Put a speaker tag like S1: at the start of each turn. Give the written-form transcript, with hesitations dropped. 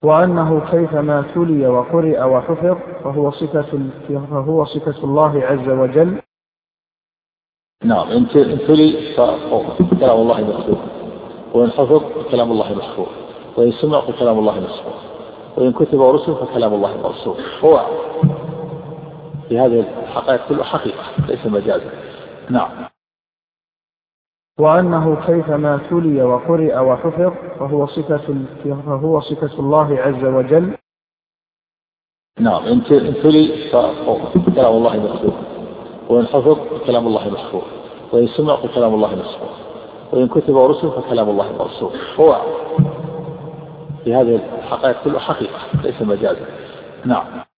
S1: وأنه كيفما تلي وقرئ وحفظ فهو صفة الله عز وجل.
S2: نعم، إن تلي فكلام الله مخلوق، وإن حفظ فكلام الله محفوظ، وإن سمع فكلام الله مسموع، وإن كتب ورسل فكلام الله مرسول. هو في هذه الحقائق كلها حقيقة ليس مجازا. نعم.
S1: وأنه كيفما تلي وقرئ وحفظ فهو صفة الله عز وجل.
S2: نعم، إن تلي فكلام الله مخلوق، وإن حفظ فكلام الله محفوظ، وإن سمع فكلام الله مسموع، وإن كتب ورسل فكلام الله مرسول. هو في هذه الحقائق كلها حقيقة ليس مجازا. نعم.